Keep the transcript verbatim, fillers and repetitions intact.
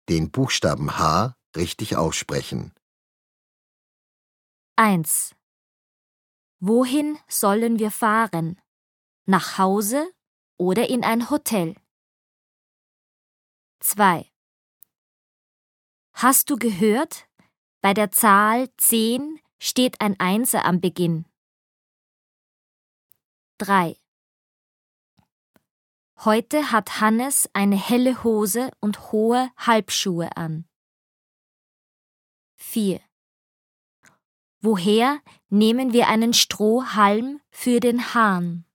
Den Buchstaben H richtig aussprechen. eins. Wohin sollen wir fahren? Nach Hause oder in ein Hotel? zwei. Hast du gehört? Bei der Zahl zehn steht ein Einser am Beginn. drei. Heute hat Hannes eine helle Hose und hohe Halbschuhe an. vier. Woher nehmen wir einen Strohhalm für den Hahn?